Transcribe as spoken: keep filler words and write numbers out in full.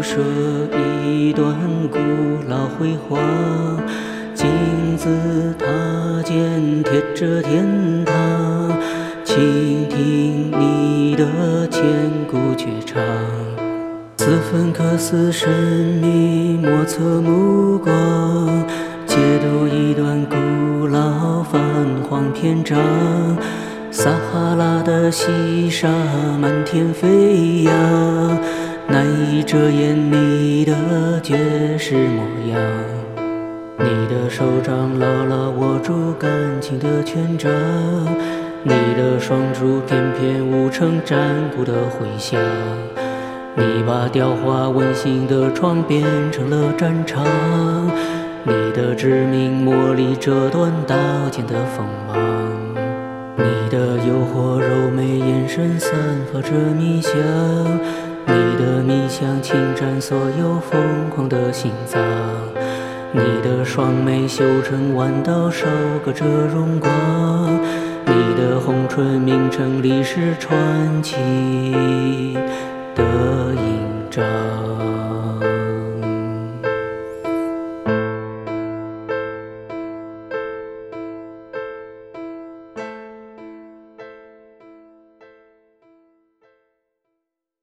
摄一段古老辉煌，金字塔尖贴着天堂，倾听你的千古绝唱。此分可似神秘莫测目光，解读一段古老泛黄篇章。撒哈拉的细沙满天飞扬，难以遮掩你的绝世模样。你的手掌牢牢握住感情的权杖，你的双足翩翩舞成战鼓的回响。你把雕花温馨的床变成了战场，你的致命魔力折断刀剑的锋芒。你的诱惑柔美眼神散发着迷香，你的迷香侵占所有疯狂的心脏。你的双眉修成弯刀，收割着荣光，你的红唇铭成历史传奇的印章。